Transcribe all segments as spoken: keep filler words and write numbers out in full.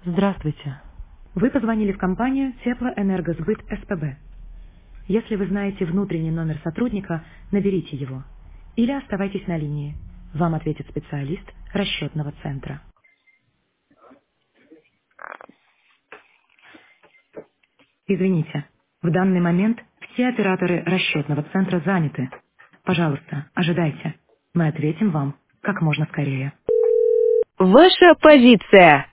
Здравствуйте. Вы позвонили в компанию Теплоэнергосбыт СПБ. Если вы знаете внутренний номер сотрудника, наберите его. Или оставайтесь на линии. Вам ответит специалист расчетного центра. Извините, в данный момент все операторы расчетного центра заняты. Пожалуйста, ожидайте. Мы ответим вам как можно скорее. Ваша позиция.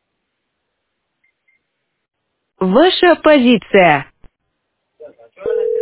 Ваша позиция.